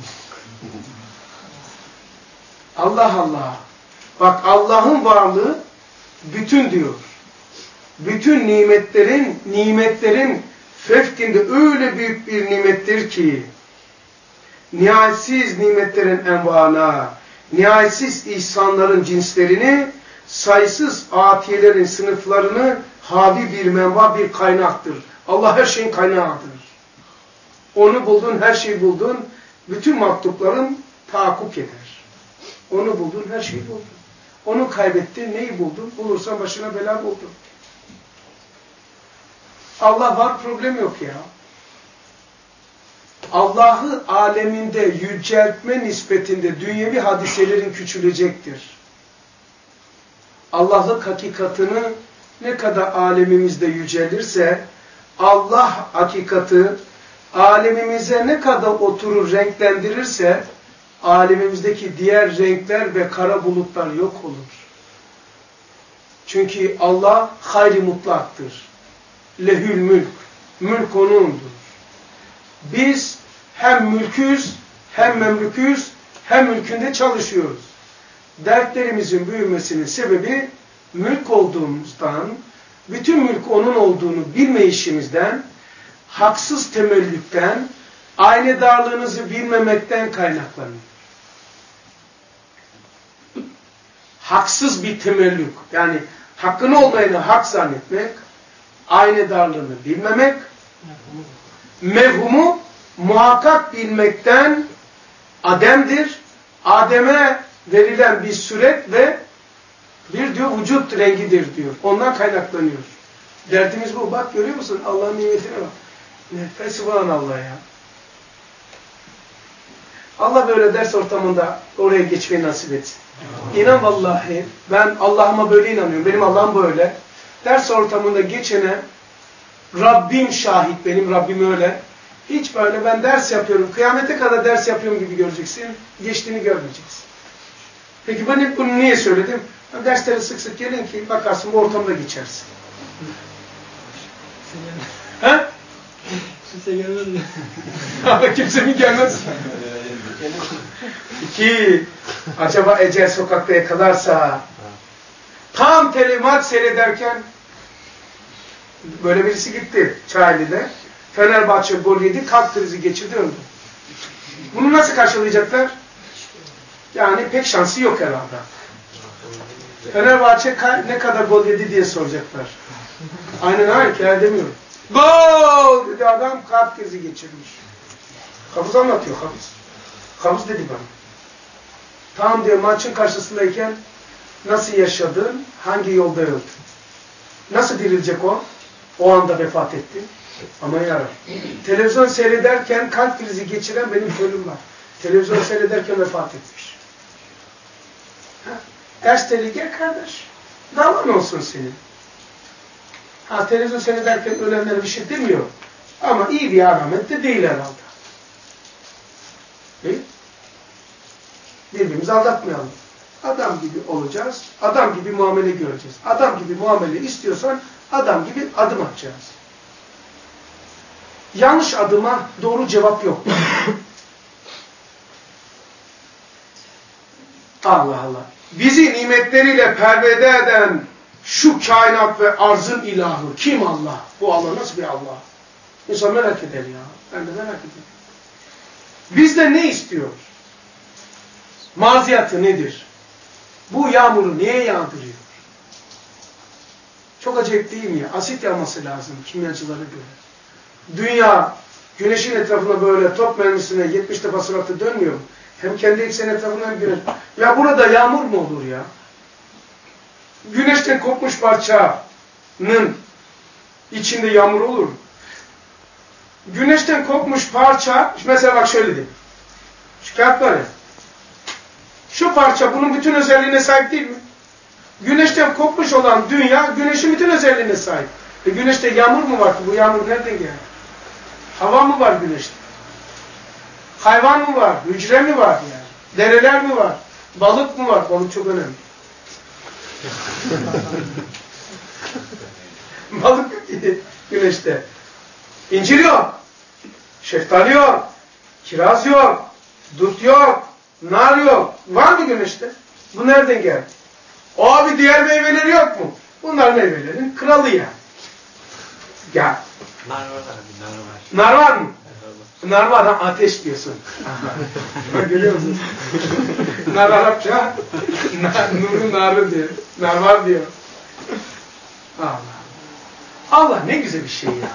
Allah Allah. Bak Allah'ın varlığı bütün diyor. Bütün nimetlerin fevkinde öyle büyük bir nimettir ki nihayetsiz nimetlerin envana, nihayetsiz ihsanların cinslerini, sayısız atiyelerin sınıflarını havi bir menba, bir kaynaktır. Allah her şeyin kaynağıdır. Onu buldun, her şeyi buldun, bütün maktupların tahakkuk eder. Onu buldun, her şeyi buldun. Onu kaybettin, neyi buldun? Bulursan başına bela buldun. Allah var, problem yok ya. Allah'ı aleminde yüceltme nispetinde dünyevi hadiselerin küçülecektir. Allah'lık hakikatini ne kadar alemimizde yücelirse, Allah hakikati alemimize ne kadar oturur, renklendirirse, alemimizdeki diğer renkler ve kara bulutlar yok olur. Çünkü Allah hayri mutlaktır. Lehül mülk. Mülk O'nundur. Biz hem mülküz, hem memlüküz, hem mülkünde çalışıyoruz. Dertlerimizin büyümesinin sebebi mülk olduğumuzdan, bütün mülk onun olduğunu bilmeyişimizden, haksız temellükten, aynedarlığınızı bilmemekten kaynaklanıyor. Haksız bir temellük, yani hakkını olmayanı hak zannetmek, aynedarlığını bilmemek, mevhumu muhakkak bilmekten Adem'dir. Adem'e verilen bir süret ve bir diyor vücut rengidir diyor. Ondan kaynaklanıyor. Derdimiz bu. Bak görüyor musun? Allah'ın nimetine bak. Nefes subhanallah ya. Allah böyle ders ortamında oraya geçmeyi nasip etsin. İnan vallahi ben Allah'ıma böyle inanıyorum. Benim Allah'ım böyle. Ders ortamında geçene Rabbim şahit, benim Rabbim öyle. Hiç böyle ben ders yapıyorum, kıyamete kadar ders yapıyorum gibi göreceksin. Geçtiğini görmeyeceksin. Peki ben hep bunu niye söyledim? Derslere sık sık gelin ki bakarsın bu ortamda geçersin. He? Kimse gelmez mi? Kimse mi gelmez? İki, acaba ecel sokakta yakalarsa tam maç seyrederken böyle birisi gitti Çayeli'de. Fenerbahçe gol yedi, kalp krizi geçirdi, öldü. Bunu nasıl karşılayacaklar? Yani pek şansı yok herhalde. Fenerbahçe ne kadar gol yedi diye soracaklar. Aynen hayır, kere demiyorum. Gol dedi adam, kalp krizi geçirmiş. Hafız anlatıyor, hafız. Hafız dedi bana. Tam diyor maçın karşısındayken nasıl yaşadın, hangi yolda öldün? Nasıl dirilecek o? O anda vefat etti. Ama yarar. Televizyon seyrederken kalp krizi geçiren benim ölüm var. Televizyon seyrederken vefat etmiş. Dersleri gel kardeş. Davan olsun senin. Televizyon seyrederken ölenlere bir şey demiyor. Ama iyi bir alamet de değil herhalde. Değil? Birbirimizi aldatmayalım. Adam gibi olacağız. Adam gibi muamele göreceğiz. Adam gibi muamele istiyorsan adam gibi adım atacağız. Yanlış adıma doğru cevap yok. Allah Allah. Bizi nimetleriyle pervede eden şu kainat ve arzın ilahı kim Allah? Bu Allah nasıl bir Allah? İnsan merak eder ya. Ben de merak ederim. Bizde ne istiyor? Maziyatı nedir? Bu yağmuru niye yağdırıyor? Çok acayip değil mi ya? Asit yağması lazım kimyacılara göre. Dünya güneşin etrafına böyle top mermisine 70 defa süratle dönmüyor mu? Hem kendi ekseni etrafına hem güneş. Ya burada yağmur mu olur ya? Güneşten kopmuş parçanın içinde yağmur olur mu? Güneşten kopmuş parça, mesela bak şöyle diyeyim. Şu kağıt var ya. Şu parça bunun bütün özelliğine sahip değil mi? Güneşten kopmuş olan dünya, güneşin bütün özelliğine sahip. Güneşte yağmur mu var ki? Bu yağmur nereden geldi? Hava mı var güneşte? Hayvan mı var? Hücre mi var yani? Dereler mi var? Balık mı var? Balık çok önemli. Balık güneşte. İncir yok. Şeftali yok. Kiraz yok. Dut yok. Nar yok. Var mı güneşte? Bu nereden geldi? O abi diğer meyveleri yok mu? Bunlar meyvelerin kralı yani. Gel. Nar var abi, nar var. Nar var mı? Nar var ha, ateş diyorsun. Görüyor musun? Nar Arapça, nurun narı diyor. Nar var diyor. Allah. Allah ne güzel bir şey ya.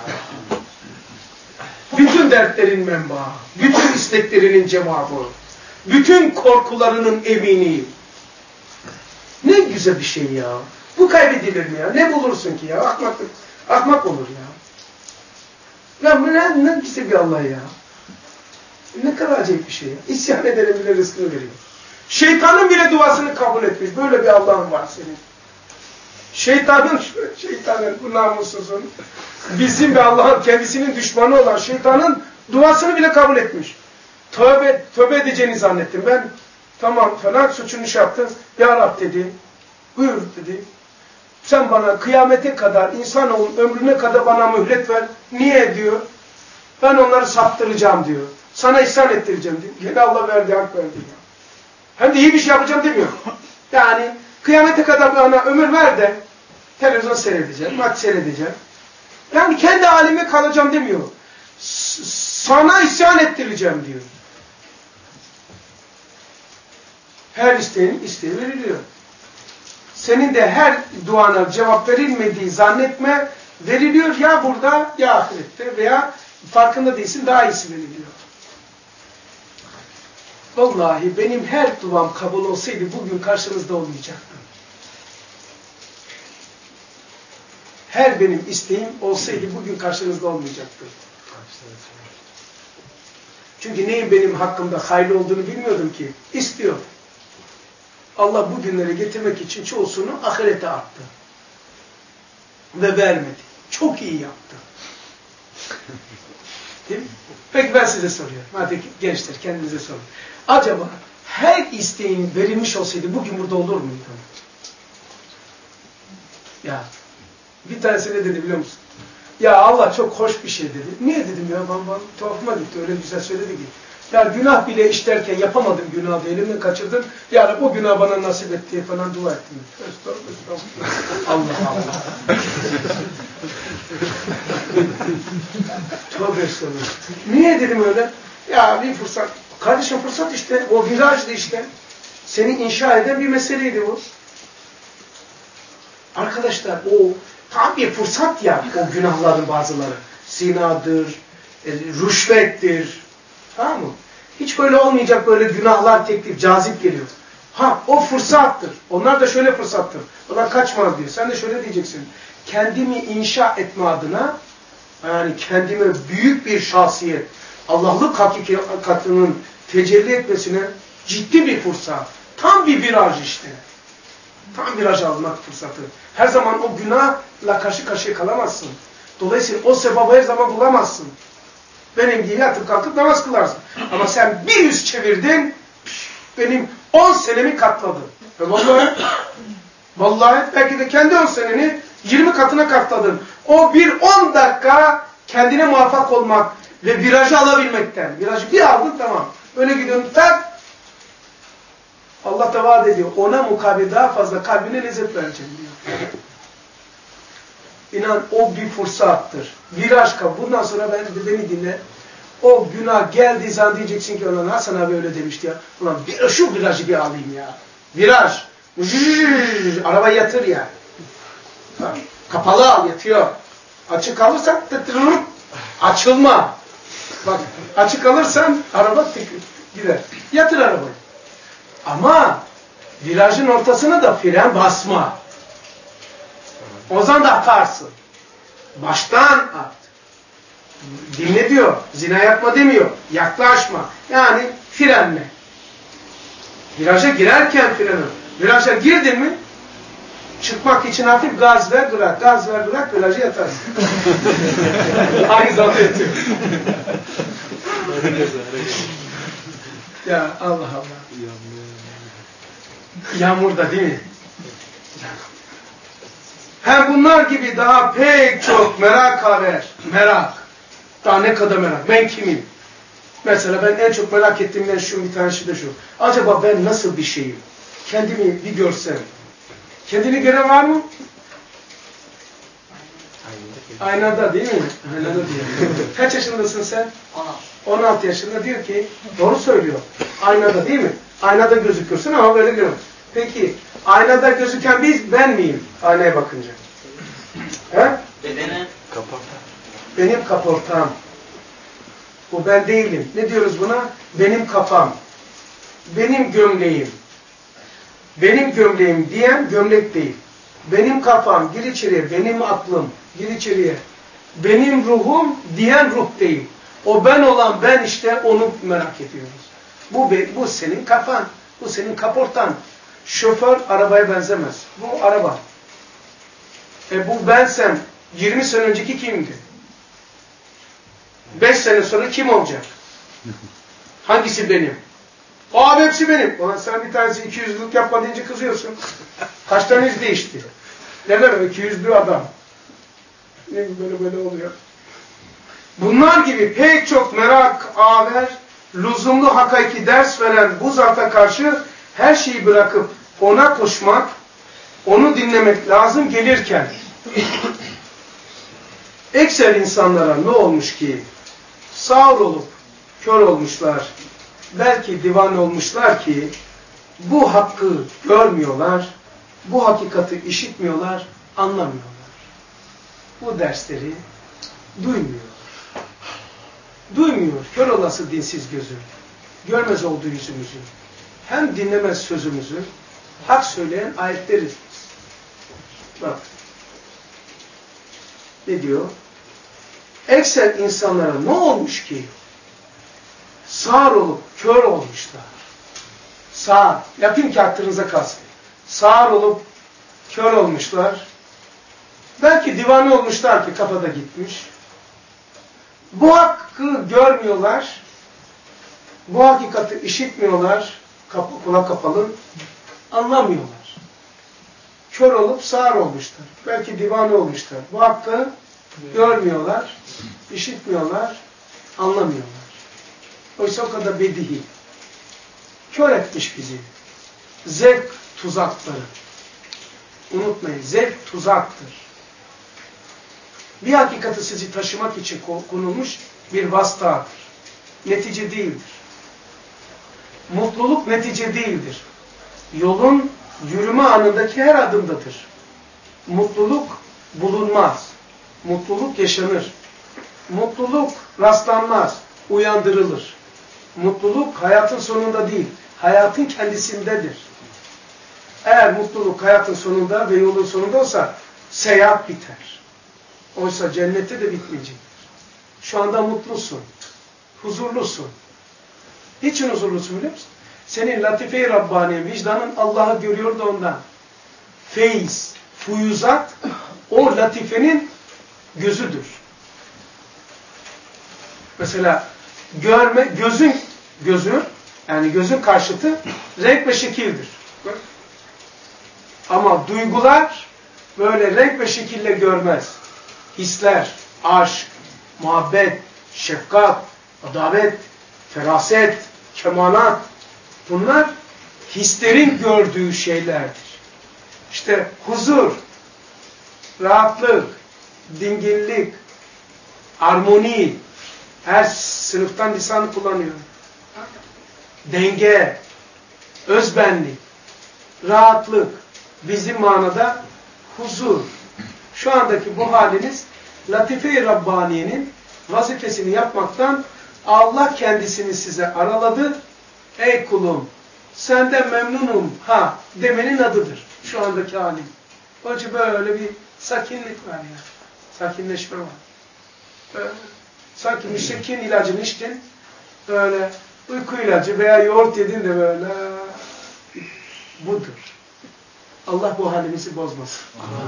Bütün dertlerin menbaı, bütün isteklerinin cevabı, bütün korkularının emini. Ne güzel bir şey ya. Bu kaybedilir mi ya? Ne bulursun ki ya? Akmak olur ya. Ya bu ne güzel bir Allah ya. Ne kadar acayip bir şey ya. İsyan edenin bile rızkını veriyor. Şeytanın bile duasını kabul etmiş. Böyle bir Allah'ın var senin. Şeytanın bu namussuzun, bizim bir Allah'ın kendisinin düşmanı olan şeytanın duasını bile kabul etmiş. Tövbe edeceğini zannettim. Ben tamam falan suçunu şey yaptım. Ya Rab dedi. Buyur dedi. Sen bana kıyamete kadar, insanoğlunun ömrüne kadar bana mühlet ver. Niye diyor. Ben onları saptıracağım diyor. Sana ihsan ettireceğim diyor. Gene Allah verdi, hak verdi. Ya. Hem de iyi bir şey yapacağım demiyor. Yani kıyamete kadar bana ömür ver de televizyon seyredeceğim, maç seyredeceğim. Yani kendi halime kalacağım demiyor. Sana isyan ettireceğim diyor. Her isteğin isteği veriliyor. Senin de her duana cevap verilmediği zannetme, veriliyor ya burada ya ahirette veya farkında değilsin daha iyisi veriliyor. Vallahi benim her duam kabul olsaydı bugün karşınızda olmayacaktım. Her benim isteğim olsaydı bugün karşınızda olmayacaktım. Çünkü neyin benim hakkımda hayırlı olduğunu bilmiyordum ki. İstiyor. Allah bu günleri getirmek için çoğusunu ahirete attı. Ve vermedi. Çok iyi yaptı. Değil mi? Peki ben size soruyorum. Hadi gençler kendinize sorun. Acaba her isteğin verilmiş olsaydı bugün burada olur muydu? Ya bir tanesi ne dedi biliyor musun? Ya Allah çok hoş bir şey dedi. Niye dedim ya? Ben tuhafıma gitti. Öyle güzel söyledi ki. Ya günah bile işlerken yapamadım günahı. Elimden kaçırdım. Ya Rabbi o günah bana nasip et diye falan dua ettim. Estağfurullah. Allah Allah. Tövbe estağfurullah. Niye dedim öyle? Ya bir fırsat. Kardeşim fırsat işte. O virajdı işte. Seni inşa eden bir meseleydi bu. Arkadaşlar o tam bir fırsat ya o günahların bazıları. Zinadır, rüşvettir. Tamam mı? Hiç böyle olmayacak böyle günahlar teklif, cazip geliyor. Ha o fırsattır. Onlar da şöyle fırsattır. Ona kaçmaz diyor. Sen de şöyle diyeceksin. Kendimi inşa etme adına yani kendime büyük bir şahsiyet, Allah'lık hakikatinin tecelli etmesine ciddi bir fırsat. Tam bir viraj işte. Tam viraj almak fırsatı. Her zaman o günahla karşı karşıya kalamazsın. Dolayısıyla o sevabı her zaman bulamazsın. Benim gibi yatıp kalkıp namaz kılarsın. Ama sen bir yüz çevirdin, benim 10 senemi katladın. Ve vallahi belki de kendi 10 seneni 20 katına katladın. O bir 10 dakika kendine muvaffak olmak ve virajı alabilmekten. Virajı bir aldın tamam. Öyle gidiyorsun tak. Allah da vaat ediyor. Ona mukabil daha fazla kalbine lezzet vereceğim diyor. İnan o bir fırsattır. Viraj kap. Bundan sonra beni dinle. O günah geldiği zaman diyeceksin ki ulan Hasan abi öyle demişti ya. Ulan şu virajı bir alayım ya. Viraj. Arabayı yatır ya. Kapalı al, yatıyor. Açık alırsan açılma. Bak, açık alırsan araba gider. Yatır arabayı. Ama virajın ortasına da fren basma. O zaman da atarsın. Baştan at. Dinle diyor. Zina yapma demiyor. Yaklaşma. Yani frenle. Viraja girerken freni. Viraja girdin mi? Çıkmak için hafif gaz ver bırak. Gaz ver bırak. Viraja yatarsın. Aynı zamanda yatıyor. Ya Allah Allah. Yağmurda değil mi? Hem bunlar gibi daha pek çok merak haber. Merak. Daha ne kadar merak. Ben kimim? Mesela ben en çok merak ettiğimden bir tanesi de şu. Acaba ben nasıl bir şeyim? Kendimi bir görsem. Kendini gören var mı? Aynada değil mi? Aynada diyor. Kaç yaşındasın sen? 16 yaşında diyor ki, doğru söylüyor. Aynada değil mi? Aynada gözükürsün ama böyle görüyorum. Peki, aynada gözüken ben miyim? Aynaya bakınca. He? Benim kaporta. Benim kaportam. Bu ben değilim. Ne diyoruz buna? Benim kafam. Benim gömleğim. Benim gömleğim diyen gömlek değil. Benim kafam, gir içeriye. Benim aklım, gir içeriye. Benim ruhum diyen ruh değil. O ben olan ben işte onu merak ediyoruz. Bu senin kafan. Bu senin kaportan. Şoför arabaya benzemez. Bu araba. Bu bensem 20 sene önceki kimdi? 5 sene sonra kim olacak? Hangisi benim? Abi hepsi benim. Ulan sen bir tanesi 200'lük yapma deyince kızıyorsun. Kaç tane yüz değişti? Neler o 200'lü adam? Böyle oluyor. Bunlar gibi pek çok merak, haber, lüzumlu hakiki ders veren bu zata karşı her şeyi bırakıp ona koşmak, onu dinlemek lazım gelirken ekser insanlara ne olmuş ki sağır olup kör olmuşlar, belki divan olmuşlar ki bu hakkı görmüyorlar, bu hakikati işitmiyorlar, anlamıyorlar. Bu dersleri duymuyor. Duymuyor. Kör olası dinsiz gözü. Görmez olduğu yüzümüzü. Hem dinlemez sözümüzü. Hak söyleyen ayetleriz biz. Bak. Ne diyor? Ekser insanlara ne olmuş ki? Sağır olup kör olmuşlar. Sağır. Yapayım ki aklınıza kalsın. Sağır olup kör olmuşlar. Belki divane olmuşlar ki kafada gitmiş. Bu hakkı görmüyorlar. Bu hakikati işitmiyorlar. Kulak kapalı. Anlamıyorlar. Kör olup sağır olmuşlar. Belki divane olmuşlar. Bu hakkı görmüyorlar. İşitmiyorlar. Anlamıyorlar. Oysa o kadar bedihi. Kör etmiş bizi. Zevk tuzakları. Unutmayın. Zevk tuzaktır. Bir hakikati sizi taşımak için konulmuş bir vasıtadır. Netice değildir. Mutluluk netice değildir. Yolun yürüme anındaki her adımdadır. Mutluluk bulunmaz. Mutluluk yaşanır. Mutluluk rastlanmaz. Uyandırılır. Mutluluk hayatın sonunda değil, hayatın kendisindedir. Eğer mutluluk hayatın sonunda ve yolun sonunda olsa seyahat biter. Oysa cennette de bitmeyecektir. Şu anda mutlusun, huzurlusun. Niçin huzurlusun biliyor musun? Senin latife-i Rabbani, vicdanın Allah'ı görüyor da ondan. Feyiz, fuyuzat, o latifenin gözüdür. Mesela gözün yani gözün karşıtı renk ve şekildir. Ama duygular böyle renk ve şekille görmez. Hisler, aşk, muhabbet, şefkat, adalet, feraset, kemalat, bunlar hislerin gördüğü şeylerdir. İşte huzur, rahatlık, dinginlik, armoni, her sınıftan lisanı kullanıyorum. Denge, özbenlik, rahatlık, bizim manada huzur, Şu andaki bu haliniz Latife-i Rabbaniye'nin vazifesini yapmaktan Allah kendisini size araladı. Ey kulum senden memnunum ha demenin adıdır. Şu andaki halim. Onun için böyle bir sakinlik var ya. Sakinleşme var. Böyle, sanki müştekin ilacını içtin. Böyle uyku ilacı veya yoğurt yedin de böyle budur. Allah bu halimizi bozmasın.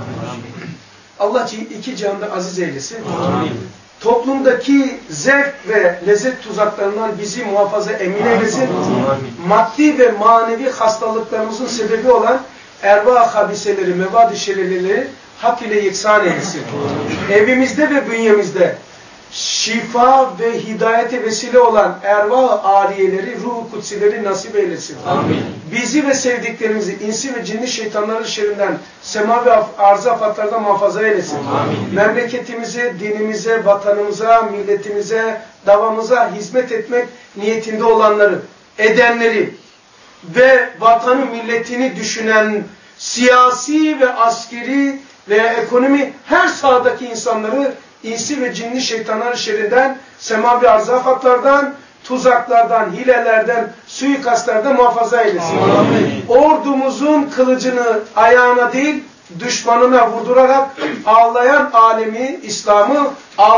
Allah iki cihanda aziz eylesin. Amin. Toplumdaki zevk ve lezzet tuzaklarından bizi muhafaza emin eylesin. Amin. Maddi ve manevi hastalıklarımızın sebebi olan erva habiseleri, mevad-ı şerelileri hak ile yeksan eylesin. Evimizde ve bünyemizde şifa ve hidayete vesile olan erva-ı âliyeleri, ruh-u kutsileri nasip eylesin. Amin. Bizi ve sevdiklerimizi insi ve cinli şeytanların şerrinden, sema ve arz-ı afatlardan muhafaza eylesin. Amin. Memleketimize, dinimize, vatanımıza, milletimize, davamıza hizmet etmek niyetinde olanları, edenleri ve vatanı, milletini düşünen siyasi ve askeri ve ekonomi her sahadaki insanları İnsi ve cinli şeytanların şerrinden, semavi arzafatlardan, tuzaklardan, hilelerden, suikastlardan muhafaza eylesin. Amin. Ordumuzun kılıcını ayağına değil, düşmanına vurdurarak ağlayan alemi İslam'ı,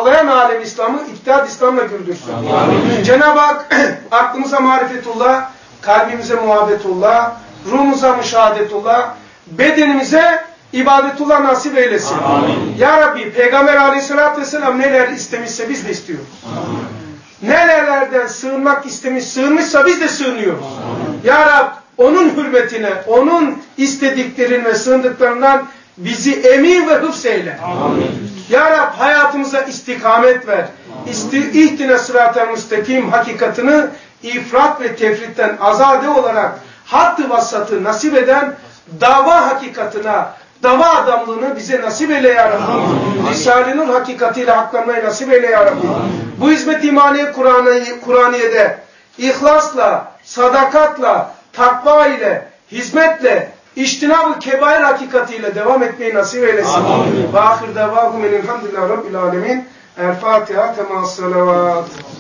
İttihat İslam'la güldürsün. Cenab-ı Hak aklımıza marifetullah, kalbimize muhabbetullah, ruhumuza müşahadetullah, bedenimize İbadetullah nasip eylesin. Amin. Ya Rabbi, Peygamber aleyhissalatü vesselam neler istemişse biz de istiyoruz. Amin. Nerelerden sığınmak sığınmışsa biz de sığınıyoruz. Amin. Ya Rab, onun hürmetine, onun istediklerin ve sığındıklarından bizi emin ve hıfz eyle. Amin. Ya Rab, hayatımıza istikamet ver. İhtine sırat-ı müstakim hakikatini ifrat ve tefritten azade olarak hadd-ı vasatı nasip eden dava hakikatine, dava adamlığını bize nasip eyle ya Rabbi. Risale-i Nur hakikatiyle haklanmayı nasip eyle ya Rabbi. Bu hizmet-i imaniye Kur'aniye'de ihlasla, sadakatla, takva ile, hizmetle, İçtinab-ı kebair hakikatiyle devam etmeyi nasip eylesin. Ve ahir devahum elhamdülillahi rabbil alemin. El Fatiha temâ salavat.